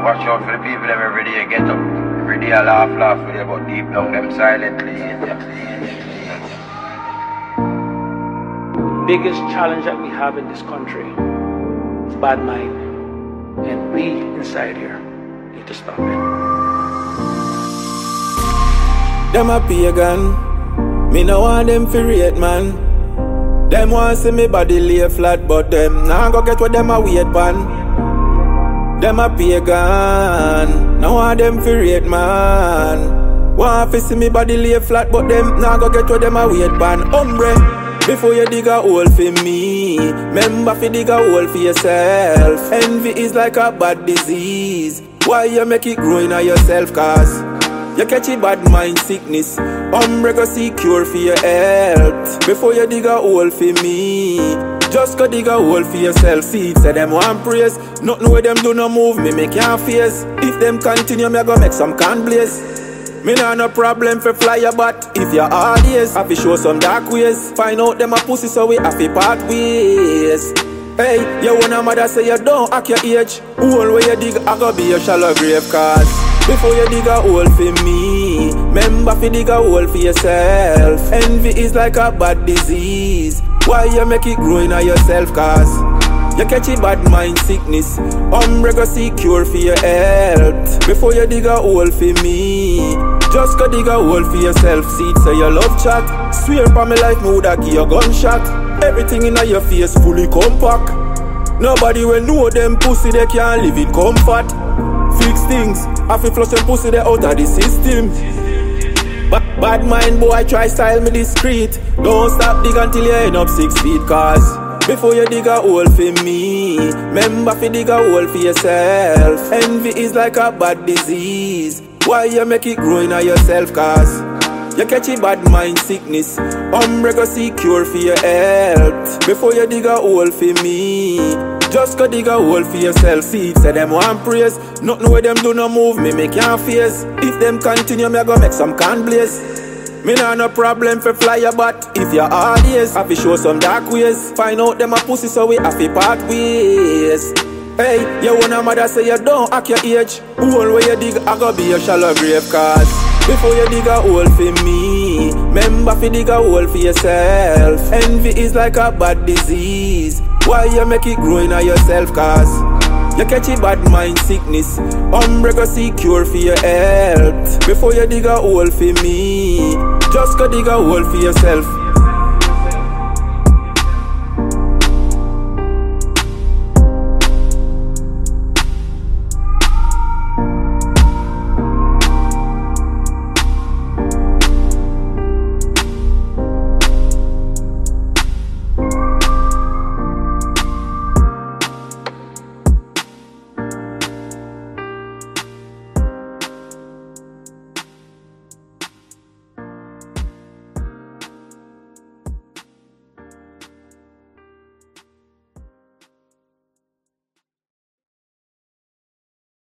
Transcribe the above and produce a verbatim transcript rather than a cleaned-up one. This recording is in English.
Watch out for the people them every day get up. Every day I laugh, laugh with them, but deep down them silently. Biggest challenge that we have in this country is bad mind, and we inside here need to stop it. Them a pagan, me no want them fi rate man. Them want see me body lay flat, but them nah go get what them a wait pan. Them a pagan, no want them fi rate man. Want fi see me body lay flat, but them nah go get what them a wait pan. Hombre, before you dig a hole for me, remember fi dig a hole for yourself. Envy is like a bad disease. Why you make it grow in yourself? Cause you catch a bad mind sickness. Hombre go see cure for your health. Before you dig a hole for me, just go dig a hole for yourself. See, say them want praise. Nothing where them do no move me, me can't face. If them continue, me go make some can blaze. Me nah no problem for fly your butt. If you're hard yes, I fi show some dark ways. Find out them a pussy so we have to part ways. Hey, you wanna mother say you don't act your age. Hole where you dig, I go be a shallow grave. Cause before you dig a hole for me, remember fi dig a hole for yourself. Envy is like a bad disease. Why you make it grow in yourself? Cause you catch a bad mind sickness. Hombre go see cure for your health. Before you dig a hole for me, just go dig a hole for yourself. See it say you love chat. Swear by my life me woulda give you a gunshot. Everything in your face fully compact. Nobody will know them pussy they can't live in comfort. Fix things, I fi flush them pussy they out of the system. Ba bad mind boy try style me discreet. Don't stop dig until you end up six feet. Cause before you dig a hole for me, remember fi dig a hole for yourself. Envy is like a bad disease. Why you make it grow in yourself? Cause you catch a bad mind sickness. Hombre go see cure for your health. Before you dig a hole for me, just go dig a hole for yourself. See it say them want praise. Nothing where them do no move me, me can't face. If them continue, me go make some can blaze. Me nah no problem for fly your butt. If you're hard yes, I fi show some dark ways. Find out them a pussy so we have to part ways. Hey, you wanna mother say you don't act your age. Hole where you dig, I go be a shallow grave. Cause before you dig a hole for me, remember fi dig a hole for yourself. Envy is like a bad disease. Why you make it grow in yourself? Cause you catch a bad mind sickness. Hombre go see cure for your health. Before you dig a hole for me, just go dig a hole for yourself.